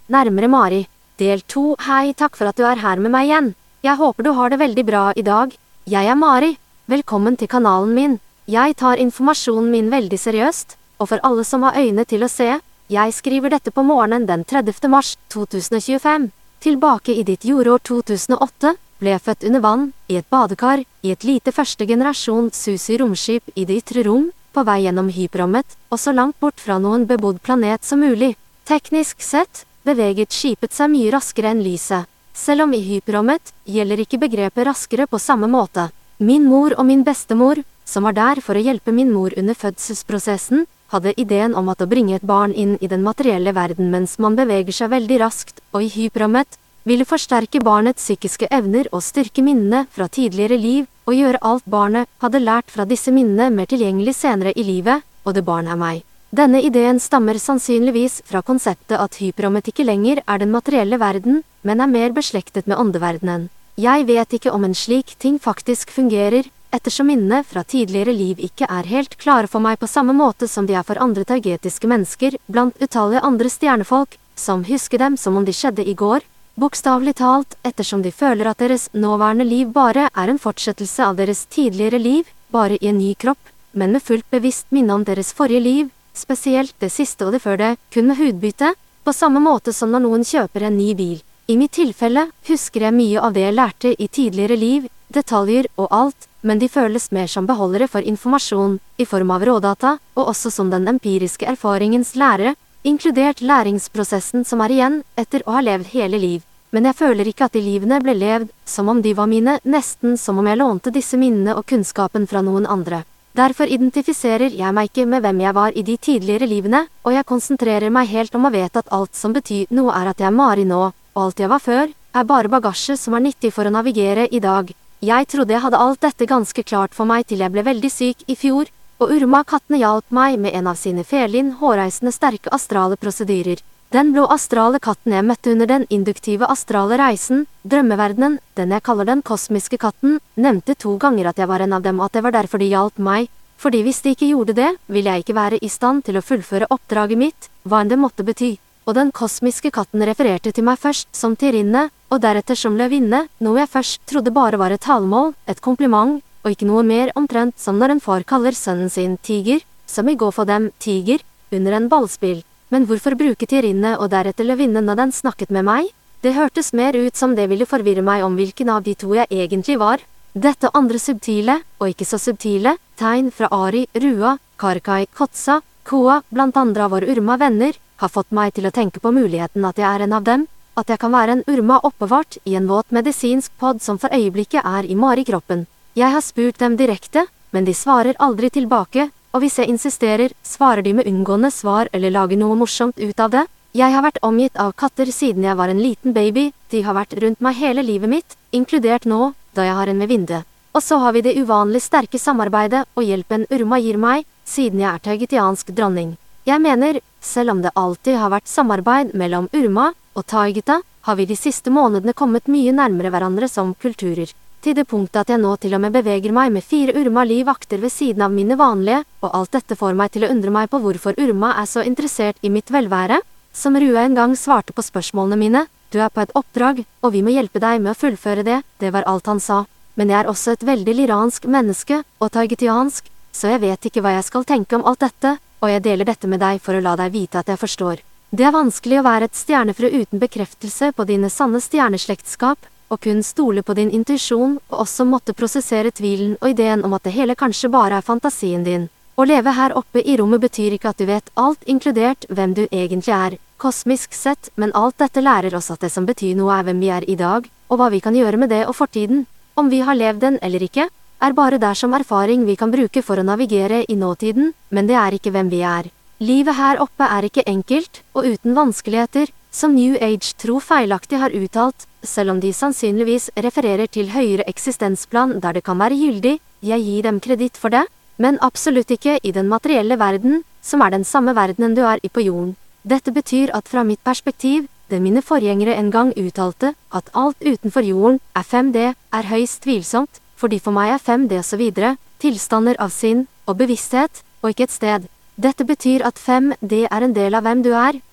nærmere Mari. Del 2. Hei, takk for at du er her med meg igjen. Jeg håper du har det veldig bra i dag. Jeg er Mari. Velkommen til kanalen min. Jeg tar informasjonen min veldig seriøst, og for alle som har øyne til å se, jeg skriver dette på morgenen den 30. mars 2025. Tilbake i ditt jordår 2008 ble jeg født under vann, i et badekar, i et lite første generasjon Susi-romskip i det ytre rom, på vei gjennom hyperrommet, og så langt bort fra noen bebodd planet som mulig. Teknisk sett beveget skipet seg mye raskere enn lyset. Selv om i hyperrommet gjelder ikke begrepet raskere på samme måte. Min mor og min bestemor, som var der for å hjelpe min mor under fødselsprosessen, hadde ideen om at å bringe et barn inn i den materielle verden mens man beveger seg veldig raskt, og i hyperrommet, ville forsterke barnets psykiske evner og styrke minnene fra tidligere liv, og gjøre alt barnet hadde lært fra disse minnene mer tilgjengelig senere i livet, og det barnet er meg. Denne ideen stammer sannsynligvis fra konseptet at hyperrommet ikke lenger er den materielle verden, men er mer beslektet med åndeverdenen. Jeg vet ikke om en slik ting faktisk fungerer, ettersom minnene fra tidligere liv ikke er helt klare for meg på samme måte som de er for andre taugetiske mennesker, blant utallige andre stjernefolk, som husker dem som om de skjedde i går, bokstavelig talt, ettersom de føler at deres nåværende liv bare er en fortsettelse av deres tidligere liv, bare i en ny kropp, men med fullt bevisst minne om deres forrige liv, spesielt det siste og det før det, kun med hudbytte, på samme måte som når noen kjøper en ny bil. I mitt tilfelle husker jeg mye av det jeg lærte i tidligere liv, detaljer og alt, men de føles mer som beholdere for informasjon, i form av rådata, og også som den empiriske erfaringens lærere, inkludert læringsprosessen som er igjen etter å ha levd hele liv. Men jeg føler ikke at de livene ble levd som om de var mine, nesten som om jeg lånte disse minnene og kunnskapen fra noen andre. Derfor identifiserer jeg meg ikke med hvem jeg var i de tidligere livene, og jeg konsentrerer meg helt om å vite at alt som betyr noe er at jeg er Mari nå, og alt jeg var før, er bare bagasje som er nyttig for å navigere i dag. Jeg trodde jeg hadde alt dette ganske klart for meg til jeg ble veldig syk i fjor, og Urma-kattene hjalp meg med en av sine felin hårreisende sterke astrale prosedyrer. Den blå astrale katten jeg møtte under den induktive astrale reisen, drømmeverdenen, den jeg kaller den kosmiske katten, nevnte 2 ganger at jeg var en av dem og at det var derfor de hjalp meg, fordi hvis de ikke gjorde det, ville jeg ikke være i stand til å fullføre oppdraget mitt, hva enn det måtte bety. Og den kosmiske katten refererte til meg først som tirinne, og deretter som løvinne, noe jeg først trodde bare var et talemål, et kompliment, og ikke noe mer omtrent som når en far kaller sønnen sin tiger, som i går for dem tiger, under en ballspill. Men hvorfor bruke tirinne og deretter løvinne når den snakket med meg? Det hørtes mer ut som det ville forvirre meg om hvilken av de 2 jeg egentlig var. Dette andre subtile, og ikke så subtile, tegn fra Ari, Rua, Karkai, Kotsa, Koa, blant andre av våre Urma-venner, har fått meg til å tenke på muligheten at jeg er en av dem, at jeg kan være en Urma oppbevart i en våt medisinsk podd som for øyeblikket er i Mari-kroppen. Jeg har spurt dem direkte, men de svarer aldri tilbake, og hvis jeg insisterer, svarer de med unngående svar eller lager noe morsomt ut av det. Jeg har vært omgitt av katter siden jeg var en liten baby, de har vært rundt meg hele livet mitt, inkludert nå, da jeg har en med vinde. Og så har vi det uvanlig sterke samarbeidet og hjelpen Urma gir meg, siden jeg er taugetiansk dronning. Jeg mener, selv om det alltid har vært samarbeid mellom Urma og Taugeta, har vi de siste månedene kommet mye nærmere hverandre som kulturer. Til det punktet at jeg nå til og med beveger meg med 4 Urma-livvakter ved siden av mine vanlige, og alt dette får meg til å undre meg på hvorfor Urma er så interessert i mitt velvære. Som Rua en gang svarte på spørsmålene mine, du er på et oppdrag, og vi må hjelpe deg med å fullføre det, det var alt han sa. Men jeg er også et veldig liransk menneske, og taugetiansk, så jeg vet ikke hva jeg skal tenke om alt dette, og jeg deler dette med deg for å la deg vite at jeg forstår. Det er vanskelig å være et stjernefrø uten bekreftelse på dine sanne stjerneslektskap, og kun stole på din intuisjon, og også måtte prosessere tvilen og ideen om at det hele kanskje bare er fantasien din. Å leve her oppe i rommet betyr ikke at du vet alt, inkludert hvem du egentlig er, kosmisk sett, men alt dette lærer oss at det som betyr noe er hvem vi er i dag, og hva vi kan gjøre med det og fortiden. Om vi har levd den eller ikke, er bare der som erfaring vi kan bruke for å navigere i nåtiden, men det er ikke hvem vi er. Livet her oppe er ikke enkelt, og uten vanskeligheter, som New Age-tro feilaktig har uttalt, selv om de sannsynligvis refererer til høyere eksistensplan der det kan være gyldig, jeg gir dem kreditt for det, men absolutt ikke i den materielle verden, som er den samme verdenen du er i på jorden. Dette betyr at fra mitt perspektiv, det mine forgjengere en gang uttalte, at alt utenfor jorden er 5D, er høyst tvilsomt, fordi for meg er 5D og så videre, tilstander av sinn og bevissthet, og ikke et sted. Dette betyr at 5D er en del av hvem du er,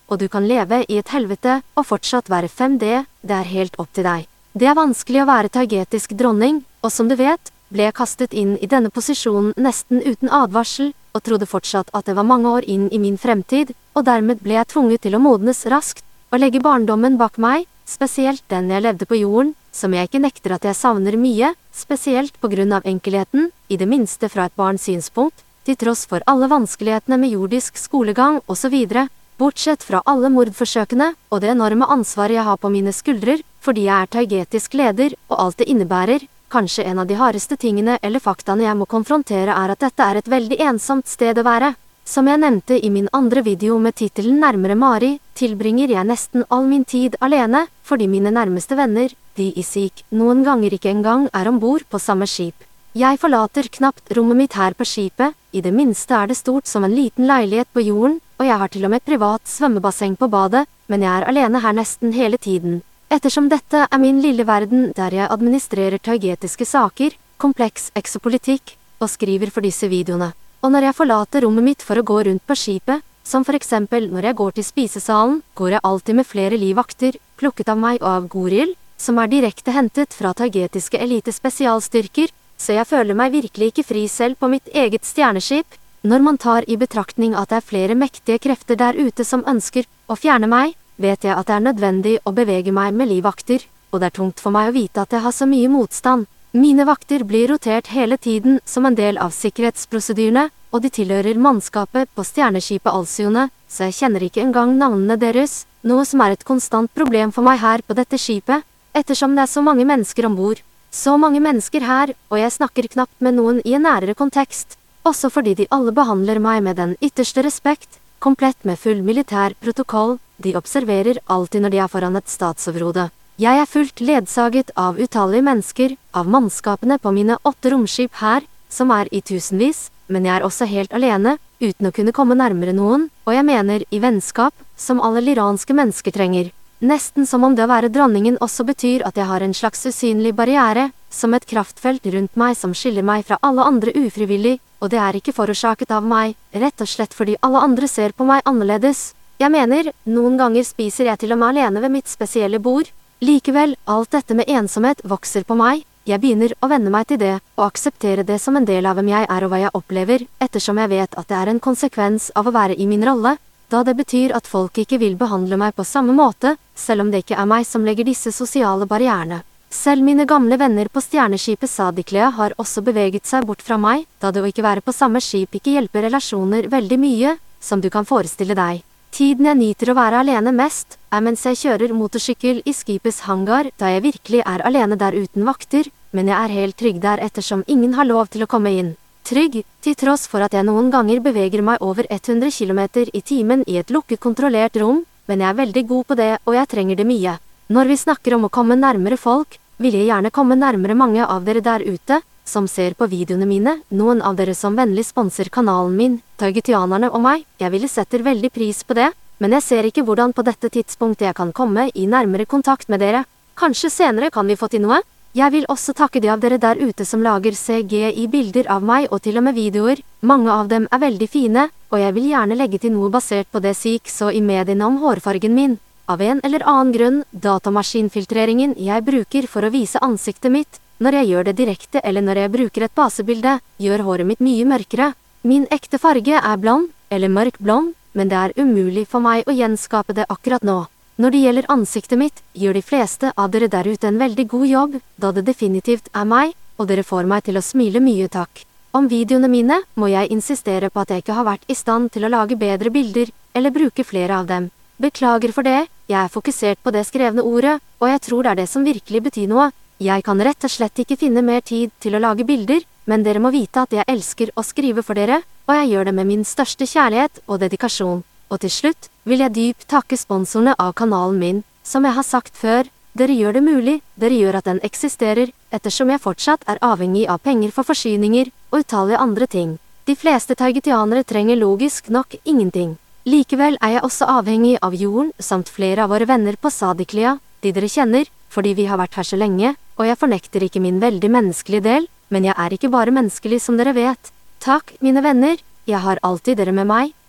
og du kan leve i et helvete og fortsatt være 5D, det er helt opp til deg. Det er vanskelig å være taigetisk dronning, og som du vet, ble jeg kastet inn i denne posisjonen nesten uten advarsel, og trodde fortsatt at det var mange år inn i min fremtid, og dermed ble jeg tvunget til å modnes raskt, og legge barndommen bak meg, spesielt den jeg levde på jorden, som jeg ikke nekter at jeg savner mye, spesielt på grunn av enkelheten, i det minste fra et barns synspunkt, til tross for alle vanskelighetene med jordisk skolegang og så videre, bortsett fra alle mordforsøkene og det enorme ansvaret jeg har på mine skuldrer, fordi jeg er taigetisk leder og alt det innebærer. Kanskje en av de hardeste tingene eller faktaene jeg må konfrontere er at dette er et veldig ensomt sted å være. Som jeg nevnte i min andre video med titelen Nærmere Mari, tilbringer jeg nesten all min tid alene, fordi mine nærmeste venner, de i Sikh, noen ganger ikke engang er ombord på samme skip. Jeg forlater knapt rommet mitt her på skipet, i det minste er det stort som en liten leilighet på jorden, og jeg har til og med et privat svømmebasseng på badet, men jeg er alene her nesten hele tiden. Ettersom dette er min lille verden der jeg administrerer taigetiske saker, kompleks exopolitikk, og skriver for disse videoene. Og når jeg forlater rommet mitt for å gå rundt på skipet, som for eksempel når jeg går til spisesalen, går jeg alltid med flere livvakter, plukket av meg og av Goril, som er direkte hentet fra taigetiske elitespesialstyrker, så jeg føler meg virkelig ikke fri selv på mitt eget stjerneskip. Når man tar i betraktning at det er flere mektige krefter der ute som ønsker å fjerne meg, vet jeg at det er nødvendig å bevege meg med livvakter, og det er tungt for meg å vite at jeg har så mye motstand. Mine vakter blir rotert hele tiden som en del av sikkerhetsprosedyrene, og de tilhører mannskapet på stjerneskipet Alcyone, så jeg kjenner ikke engang navnene deres, noe som er et konstant problem for meg her på dette skipet, ettersom det er så mange mennesker ombord. Så mange mennesker her, og jeg snakker knapt med noen i en nærere kontekst, også fordi de alle behandler meg med den ytterste respekt, komplett med full militær protokoll, de observerer alltid når de er foran et statsoverhode. Jeg er fullt ledsaget av utallige mennesker, av mannskapene på mine 8 romskip her, som er i tusenvis, men jeg er også helt alene, uten å kunne komme nærmere noen, og jeg mener i vennskap, som alle liranske mennesker trenger. Nesten som om det å være dronningen også betyr at jeg har en slags usynlig barriere, som et kraftfelt rundt meg som skiller meg fra alle andre ufrivillig, og det er ikke forårsaket av meg, rett og slett fordi alle andre ser på meg annerledes. Jeg mener, noen ganger spiser jeg til og med alene ved mitt spesielle bord. Likevel, alt dette med ensomhet vokser på meg. Jeg begynner å venne meg til det, og akseptere det som en del av hvem jeg er og hva jeg opplever, ettersom jeg vet at det er en konsekvens av å være i min rolle, da det betyr at folk ikke vil behandle meg på samme måte, selv om det ikke er meg som legger disse sosiale barrierene. Selv mine gamle venner på stjerneskipet Sadiklea har også beveget seg bort fra meg, da det å ikke være på samme skip ikke hjelper relasjoner veldig mye, som du kan forestille deg. Tiden jeg nyter å være alene mest, er mens jeg kjører motorsykkel i skipets hangar, da jeg virkelig er alene der uten vakter, men jeg er helt trygg der ettersom ingen har lov til å komme inn. Trygg, til tross for at jeg noen ganger beveger meg over 100 km i timen i et lukket kontrollert rom, men jeg er veldig god på det, og jeg trenger det mye. Når vi snakker om å komme nærmere folk, vil jeg gjerne komme nærmere mange av dere der ute, som ser på videoene mine, noen av dere som vennlig sponser kanalen min, taigetianerne og meg, jeg ville setter veldig pris på det, men jeg ser ikke hvordan på dette tidspunktet jeg kan komme i nærmere kontakt med dere. Kanskje senere kan vi få til noe? Jeg vil også takke de av dere der ute som lager CGI-bilder av meg og til og med videoer, mange av dem er veldig fine, og jeg vil gjerne legge til noe basert på det Sikh så i mediene om hårfargen min. Av en eller annen grunn, datamaskinfiltreringen jeg bruker for å vise ansiktet mitt, når jeg gjør det direkte eller når jeg bruker et basebilde, gjør håret mitt mye mørkere. Min ekte farge er blond, eller mørk blond, men det er umulig for meg å gjenskape det akkurat nå. Når det gjelder ansiktet mitt, gjør de fleste av dere der ute en veldig god jobb, da det definitivt er meg, og dere får meg til å smile mye takk. Om videoene mine må jeg insistere på at jeg ikke har vært i stand til å lage bedre bilder, eller bruke flere av dem. Beklager for det, jeg er fokusert på det skrevne ordet, og jeg tror det er det som virkelig betyr noe. Jeg kan rett og slett ikke finne mer tid til å lage bilder, men dere må vite at jeg elsker å skrive for dere, og jeg gjør det med min største kjærlighet og dedikasjon. Og til slutt vil jeg dypt takke sponsorene av kanalen min, som jeg har sagt før, dere gjør det mulig, dere gjør at den eksisterer, ettersom jeg fortsatt er avhengig av penger for forsyninger og utallige andre ting. De fleste taigetianere trenger logisk nok ingenting. Likevel er jeg også avhengig av jorden, samt flere av våre venner på Sadiklea, de dere kjenner, fordi vi har vært her så lenge, og jeg fornekter ikke min veldig menneskelige del, men jeg er ikke bare menneskelig som dere vet. Takk, mine venner, jeg har alltid dere med meg,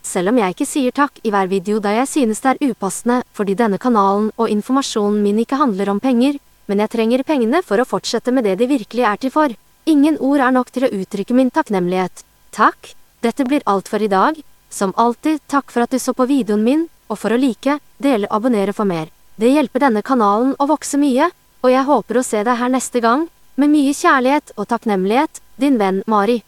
Selv om jeg ikke sier takk i hver video da jeg synes det er upassende, fordi denne kanalen og informasjonen min ikke handler om penger, men jeg trenger pengene for å fortsette med det de virkelig er til for. Ingen ord er nok til å uttrykke min takknemlighet. Takk, dette blir alt for i dag. Som alltid, takk for at du så på videoen min, og for å like, dele og abonnere for mer. Det hjelper denne kanalen å vokse mye, og jeg håper å se deg her neste gang, med mye kjærlighet og takknemlighet, din venn Mari.